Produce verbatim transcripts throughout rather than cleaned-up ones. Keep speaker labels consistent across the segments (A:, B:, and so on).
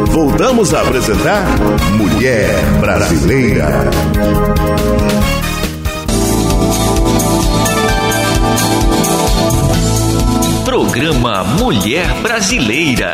A: Voltamos a apresentar Mulher Brasileira.
B: Programa Mulher Brasileira.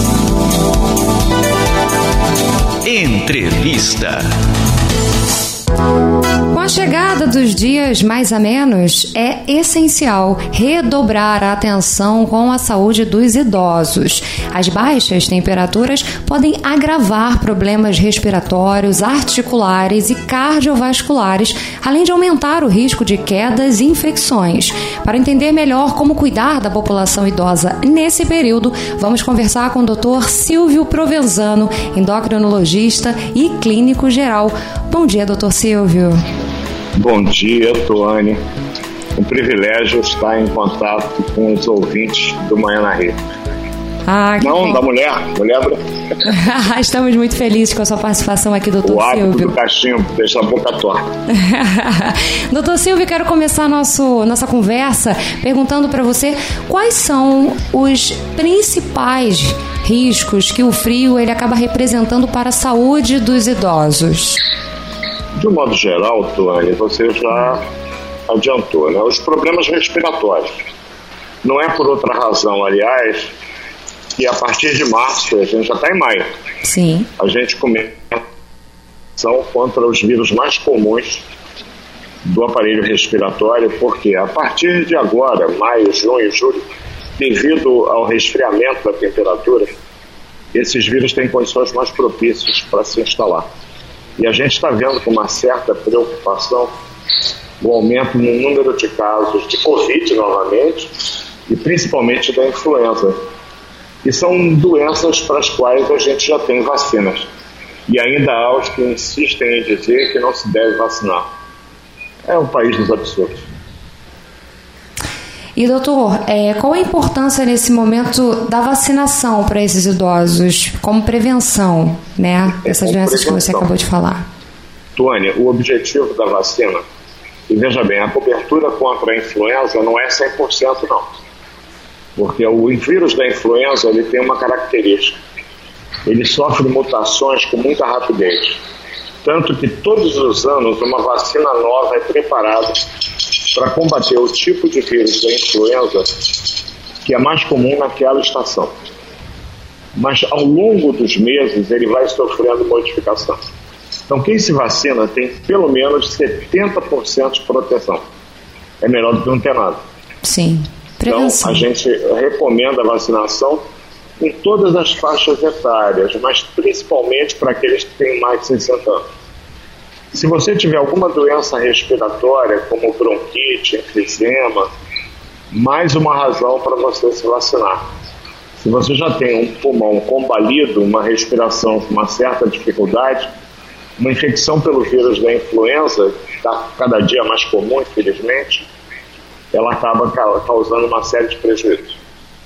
B: Entrevista.
C: Com a chegada dos dias mais amenos, é essencial redobrar a atenção com a saúde dos idosos. As baixas temperaturas podem agravar problemas respiratórios, articulares e cardiovasculares, além de aumentar o risco de quedas e infecções. Para entender melhor como cuidar da população idosa nesse período, vamos conversar com o doutor Silvio Provenzano, endocrinologista e clínico geral. Bom dia, doutor Silvio.
D: Bom dia, Tuane. Um privilégio estar em contato com os ouvintes do Manhã na Rede.
C: Ah, que
D: Não,
C: bom.
D: da mulher, mulher.
C: Estamos muito felizes com a sua participação aqui, doutor
D: O hábito
C: Silvio.
D: do cachimbo deixa a boca torta.
C: doutor Silvio, quero começar nosso, nossa conversa perguntando para você quais são os principais riscos que o frio ele acaba representando para a saúde dos idosos.
D: De um modo geral, Tuane, você já adiantou, né? Os problemas respiratórios. Não é por outra razão, aliás, que a partir de março, a gente já está em maio,
C: Sim.
D: a gente começa a ação contra os vírus mais comuns do aparelho respiratório, porque a partir de agora, maio, junho, julho, devido ao resfriamento da temperatura, esses vírus têm condições mais propícias para se instalar. E a gente está vendo com uma certa preocupação o aumento no número de casos de Covid novamente e principalmente da influenza. E são doenças para as quais a gente já tem vacinas. E ainda há os que insistem em dizer que não se deve vacinar. É um país dos absurdos.
C: E doutor, é, qual a importância nesse momento da vacinação para esses idosos como prevenção, né, dessas doenças que você acabou de falar?
D: Tuane, o objetivo da vacina, e veja bem, a cobertura contra a influenza não é cem por cento não, porque o vírus da influenza ele tem uma característica, ele sofre mutações com muita rapidez, tanto que todos os anos uma vacina nova é preparada para combater o tipo de vírus da influenza que é mais comum naquela estação. Mas ao longo dos meses ele vai sofrendo modificação. Então quem se vacina tem pelo menos setenta por cento de proteção. É melhor do que não ter nada.
C: Sim, prevenção.
D: Então a gente recomenda a vacinação em todas as faixas etárias, mas principalmente para aqueles que têm mais de sessenta anos. Se você tiver alguma doença respiratória, como bronquite, enfisema, mais uma razão para você se vacinar. Se você já tem um pulmão combalido, uma respiração com uma certa dificuldade, uma infecção pelo vírus da influenza, que está cada dia mais comum, infelizmente, ela acaba causando uma série de prejuízos.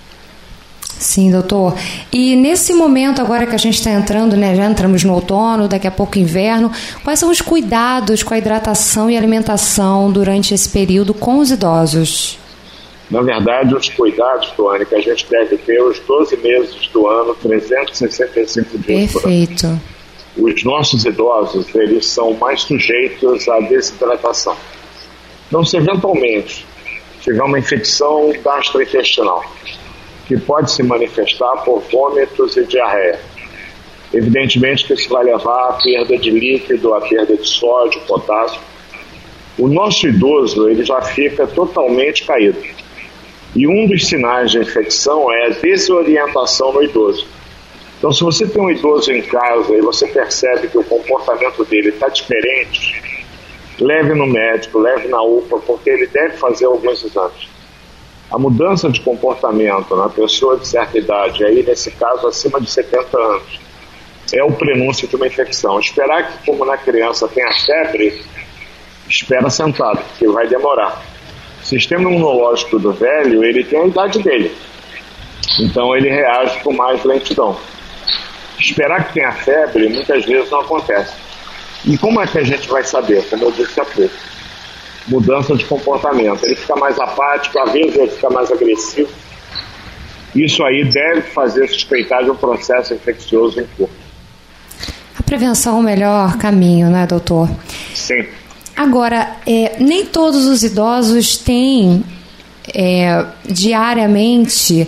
C: Sim, doutor. E nesse momento agora que a gente está entrando, né, já entramos no outono, daqui a pouco inverno, quais são os cuidados com a hidratação e alimentação durante esse período com os idosos?
D: Na verdade, os cuidados, Tuane, que a gente deve ter os doze meses do ano, trezentos e sessenta e cinco dias por ano.
C: Perfeito.
D: Os nossos idosos, eles são mais sujeitos à desidratação. Então, se eventualmente tiver uma infecção gastrointestinal, que pode se manifestar por vômitos e diarreia. Evidentemente que isso vai levar à perda de líquido, à perda de sódio, potássio. O nosso idoso ele já fica totalmente caído. E um dos sinais de infecção é a desorientação no idoso. Então, se você tem um idoso em casa e você percebe que o comportamento dele está diferente, leve no médico, leve na U P A, porque ele deve fazer alguns exames. A mudança de comportamento na pessoa de certa idade, aí nesse caso acima de setenta anos, é o prenúncio de uma infecção. Esperar que, como na criança, tenha febre, espera sentado, porque vai demorar. O sistema imunológico do velho, ele tem a idade dele. Então ele reage com mais lentidão. Esperar que tenha febre, muitas vezes não acontece. E como é que a gente vai saber? Como eu disse há pouco. Mudança de comportamento. Ele fica mais apático, às vezes ele fica mais agressivo. Isso aí deve fazer suspeitar de um processo infeccioso em corpo.
C: A prevenção é o melhor caminho, né, doutor?
D: Sim.
C: Agora, é, nem todos os idosos têm é, diariamente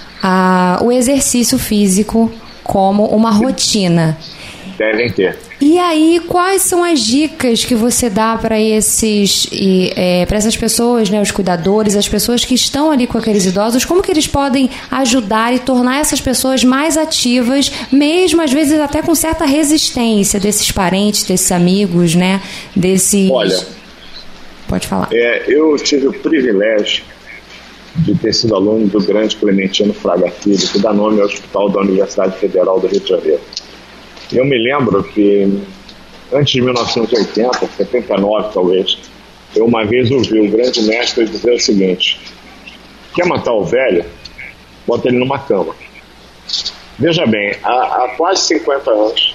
C: a, o exercício físico como uma rotina.
D: Devem ter.
C: E aí, quais são as dicas que você dá para esses, é, para essas pessoas, né, os cuidadores, as pessoas que estão ali com aqueles idosos, como que eles podem ajudar e tornar essas pessoas mais ativas, mesmo às vezes até com certa resistência desses parentes, desses amigos, né, desses...
D: Olha,
C: pode falar.
D: É, eu tive o privilégio de ter sido aluno do grande Clementino Fraga Filho, que dá nome ao Hospital da Universidade Federal do Rio de Janeiro. Eu me lembro que antes de mil novecentos e oitenta, setenta e nove talvez, eu uma vez ouvi o grande mestre dizer o seguinte: quer matar o velho? Bota ele numa cama. Veja bem, há, há quase cinquenta anos,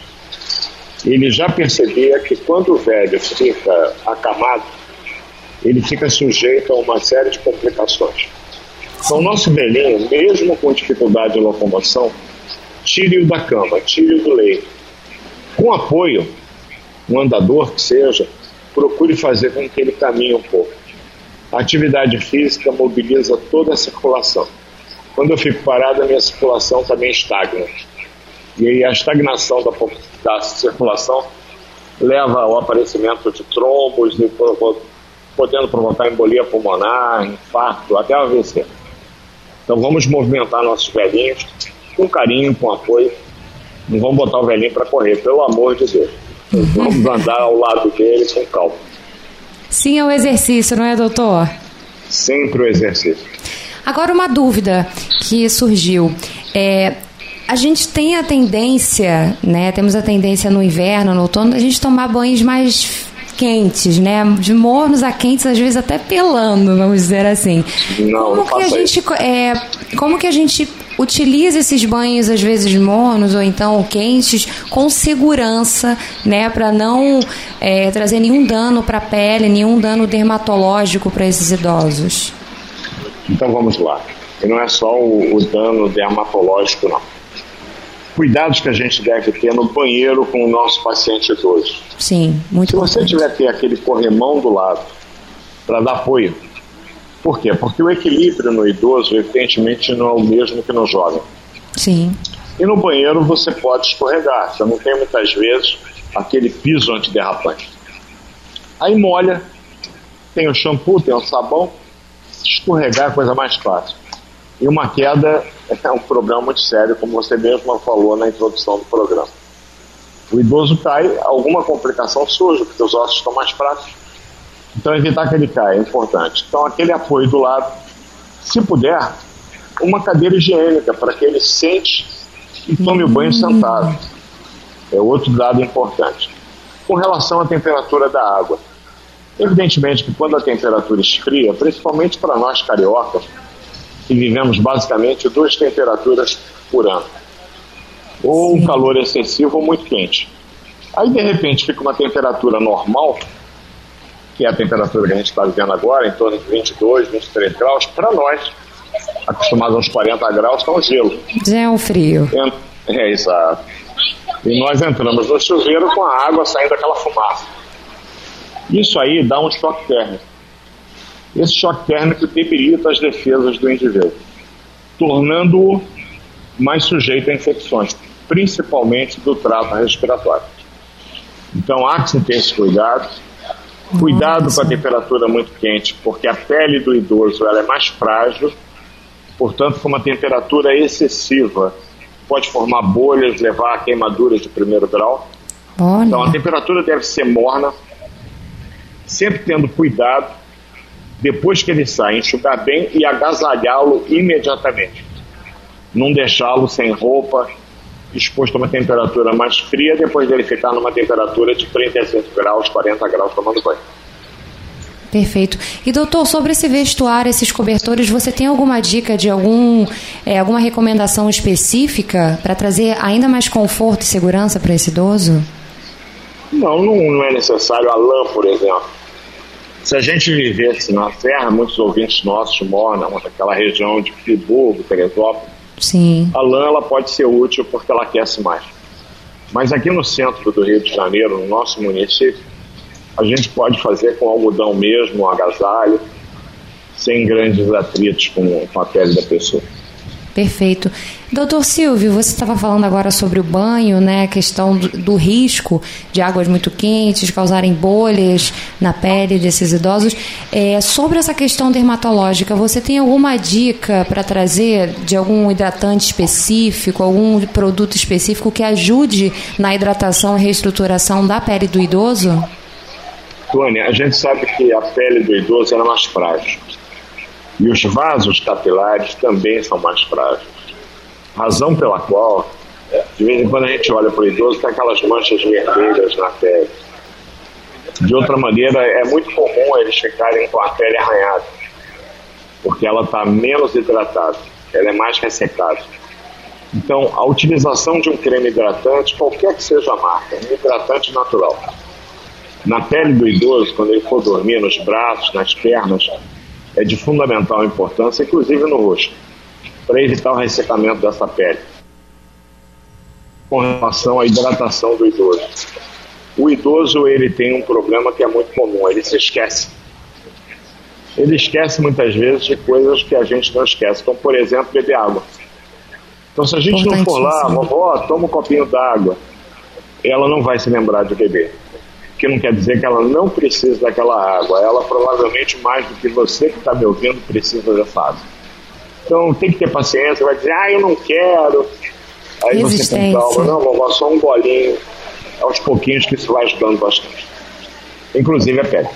D: ele já percebia que quando o velho fica acamado, ele fica sujeito a uma série de complicações. Então, o nosso velhinho, mesmo com dificuldade de locomoção, tire-o da cama, tire-o do leito. Com apoio, um andador que seja, procure fazer com que ele caminhe um pouco. A atividade física mobiliza toda a circulação. Quando eu fico parado, a minha circulação também estagna. E aí a estagnação da, da circulação leva ao aparecimento de trombos, e, podendo provocar embolia pulmonar, infarto, até A V C. Então vamos movimentar nossos velhinhos com carinho, com apoio. Não vamos botar o velhinho para correr, pelo amor de Deus. Vamos andar ao lado dele com calma.
C: Sim, é o exercício, não é, doutor?
D: Sempre o exercício.
C: Agora, uma dúvida que surgiu. É, a gente tem a tendência, né? Temos a tendência no inverno, no outono, a gente tomar banhos mais quentes, né? De mornos a quentes, às vezes até pelando, vamos dizer assim.
D: Não,
C: como
D: não
C: que a gente,
D: isso.
C: é, como que a gente utiliza esses banhos, às vezes mornos ou então quentes, com segurança, né? Para não é, trazer nenhum dano para a pele, nenhum dano dermatológico para esses idosos?
D: Então vamos lá. E não é só o, o dano dermatológico, não. Cuidados que a gente deve ter no banheiro com o nosso paciente idoso.
C: Sim, muito importante.
D: Se você tiver ter aquele corrimão do lado para dar apoio. Por quê? Porque o equilíbrio no idoso, evidentemente, não é o mesmo que no jovem.
C: Sim.
D: E no banheiro você pode escorregar. Você não tem muitas vezes aquele piso antiderrapante. Aí molha, tem o shampoo, tem o sabão, escorregar é a coisa mais fácil. E uma queda é um problema muito sério, como você mesmo falou na introdução do programa. O idoso cai, alguma complicação surge, porque os ossos estão mais fracos. Então, evitar que ele caia é importante. Então, aquele apoio do lado, se puder, uma cadeira higiênica, para que ele sente e tome o banho sentado. É outro dado importante. Com relação à temperatura da água, evidentemente que quando a temperatura esfria, principalmente para nós cariocas, que vivemos basicamente duas temperaturas por ano, ou um calor excessivo ou muito quente. Aí, de repente, fica uma temperatura normal, que é a temperatura que a gente está vivendo agora, em torno de vinte e dois, vinte e três graus, para nós, acostumados aos quarenta graus, está um gelo.
C: Já é um frio.
D: É, é, exato. E nós entramos no chuveiro com a água saindo daquela fumaça. Isso aí dá um choque térmico. Esse choque térmico debilita as defesas do indivíduo, tornando-o mais sujeito a infecções, principalmente do trato respiratório. Então há que se ter esse cuidado. Cuidado com a temperatura muito quente, porque a pele do idoso ela é mais frágil, portanto, com uma temperatura excessiva, pode formar bolhas, levar a queimaduras de primeiro grau.
C: Olha.
D: Então, a temperatura deve ser morna, sempre tendo cuidado, depois que ele sai, enxugar bem e agasalhá-lo imediatamente. Não deixá-lo sem roupa, exposto a uma temperatura mais fria, depois dele ficar numa temperatura de trinta e cinco graus, quarenta graus tomando banho.
C: Perfeito. E doutor, sobre esse vestuário, esses cobertores, você tem alguma dica de algum, é, alguma recomendação específica para trazer ainda mais conforto e segurança para esse idoso? Não,
D: não, não é necessário. A lã, por exemplo. Se a gente vivesse na Serra, muitos ouvintes nossos moram naquela região de Friburgo, Teresópolis,
C: Sim.
D: A lã ela pode ser útil porque ela aquece mais. Mas aqui no centro do Rio de Janeiro, no nosso município, a gente pode fazer com algodão mesmo, um agasalho, sem grandes atritos com a pele da pessoa.
C: Perfeito. Doutor Silvio, você estava falando agora sobre o banho, né? A questão do, do risco de águas muito quentes causarem bolhas na pele desses idosos. É, sobre essa questão dermatológica, você tem alguma dica para trazer de algum hidratante específico, algum produto específico que ajude na hidratação e reestruturação da pele do idoso?
D: Tônia, a gente sabe que a pele do idoso é mais frágil. E os vasos capilares também são mais frágeis. Razão pela qual, de vez em quando a gente olha para o idoso, tem aquelas manchas vermelhas na pele. De outra maneira, é muito comum eles ficarem com a pele arranhada, porque ela está menos hidratada, ela é mais ressecada. Então, a utilização de um creme hidratante, qualquer que seja a marca, um hidratante natural, na pele do idoso, quando ele for dormir, nos braços, nas pernas, é de fundamental importância, inclusive no rosto, para evitar o ressecamento dessa pele. Com relação à hidratação do idoso, o idoso ele tem um problema que é muito comum, ele se esquece. Ele esquece muitas vezes de coisas que a gente não esquece, como por exemplo beber água. Então se a gente não for lá, vovó, toma um copinho d'água, ela não vai se lembrar de beber. Que não quer dizer que ela não precisa daquela água. Ela provavelmente, mais do que você que está me ouvindo, precisa dessa água. Então tem que ter paciência, vai dizer, ah, eu não quero. Aí você tem calma, não, vovó, só um golinho, aos pouquinhos que isso vai ajudando bastante. Inclusive a pele.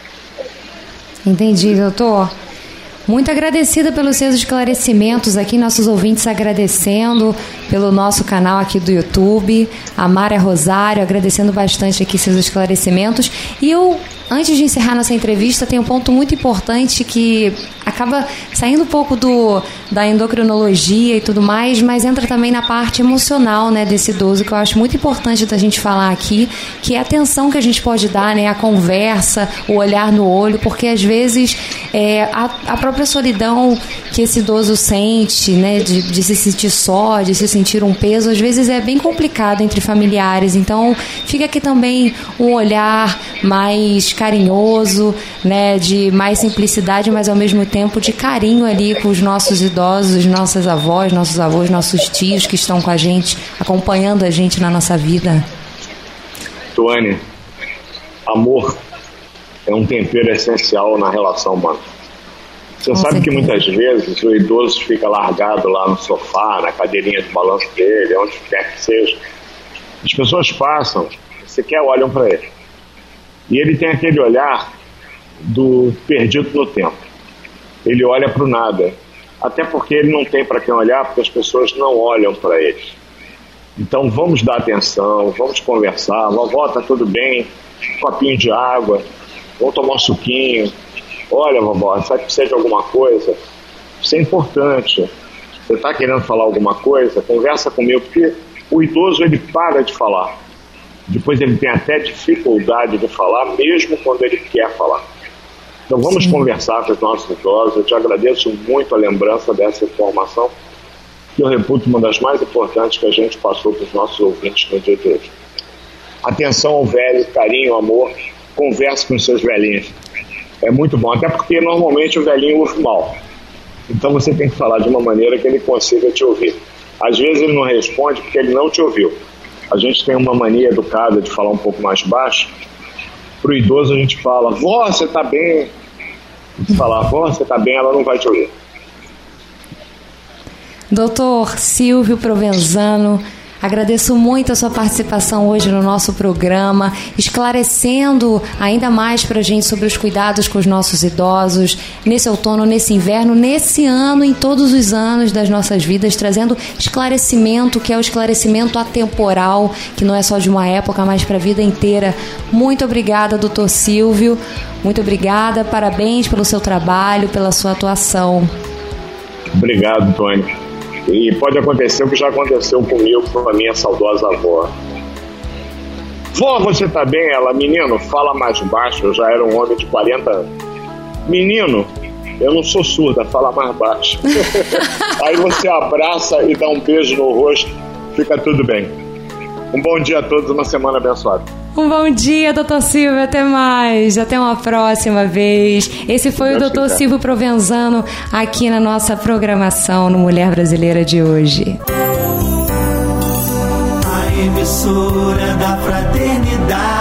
C: Entendi, doutor. Muito agradecida pelos seus esclarecimentos aqui, nossos ouvintes agradecendo pelo nosso canal aqui do YouTube, a Mara Rosário agradecendo bastante aqui seus esclarecimentos. E eu, antes de encerrar nossa entrevista, tem um ponto muito importante que acaba saindo um pouco do, da endocrinologia e tudo mais, mas entra também na parte emocional, né, desse idoso, que eu acho muito importante da gente falar aqui, que é a atenção que a gente pode dar, né, a conversa, o olhar no olho, porque às vezes é, a, a própria solidão que esse idoso sente, né, de, de se sentir só, de se sentir um peso, às vezes é bem complicado entre familiares. Então fica aqui também um olhar mais carinhoso, né, de mais simplicidade, mas ao mesmo tempo de carinho ali com os nossos idosos, nossas avós, nossos avós, nossos tios que estão com a gente, acompanhando a gente na nossa vida.
D: Tuane, amor é um tempero essencial na relação humana. Você com sabe certeza. Que muitas vezes o idoso fica largado lá no sofá, na cadeirinha de balanço dele, onde quer que seja. As pessoas passam, sequer olham para ele. E ele tem aquele olhar do perdido no tempo. Ele olha para o nada. Até porque ele não tem para quem olhar, porque as pessoas não olham para ele. Então vamos dar atenção, vamos conversar. Vovó, tá tudo bem? Um copinho de água, vamos tomar um suquinho. Olha, vovó, sabe que precisa de alguma coisa? Isso é importante. Você está querendo falar alguma coisa? Conversa comigo, porque o idoso ele para de falar. Depois ele tem até dificuldade de falar, mesmo quando ele quer falar. Então vamos Sim. conversar com os nossos idosos. Eu te agradeço muito a lembrança dessa informação, que eu reputo uma das mais importantes que a gente passou para os nossos ouvintes no dia de hoje. Atenção ao velho, carinho, amor, converse com os seus velhinhos. É muito bom, até porque normalmente o velhinho ouve mal. Então você tem que falar de uma maneira que ele consiga te ouvir. Às vezes ele não responde porque ele não te ouviu. A gente tem uma mania educada de falar um pouco mais baixo. Para o idoso a gente fala, vó, você está bem. Se falar, vó, você está bem, ela não vai te ouvir.
C: Doutor Silvio Provenzano, agradeço muito a sua participação hoje no nosso programa, esclarecendo ainda mais para a gente sobre os cuidados com os nossos idosos, nesse outono, nesse inverno, nesse ano, em todos os anos das nossas vidas, trazendo esclarecimento, que é o esclarecimento atemporal, que não é só de uma época, mas para a vida inteira. Muito obrigada, doutor Silvio, muito obrigada, parabéns pelo seu trabalho, pela sua atuação.
D: Obrigado, Tony. E pode acontecer o que já aconteceu comigo, com a minha saudosa avó. Vó, você tá bem? Ela, menino, fala mais baixo. Eu já era um homem de quarenta anos. Menino, Eu não sou surda, fala mais baixo. Aí você abraça e dá um beijo no rosto, fica tudo bem. Um bom dia a todos, uma semana abençoada.
C: Um bom dia, doutor Silvio, até mais, até uma próxima vez. Esse foi Deus o doutor Silvio Provenzano aqui na nossa programação no Mulher Brasileira de hoje.
E: A emissora da fraternidade.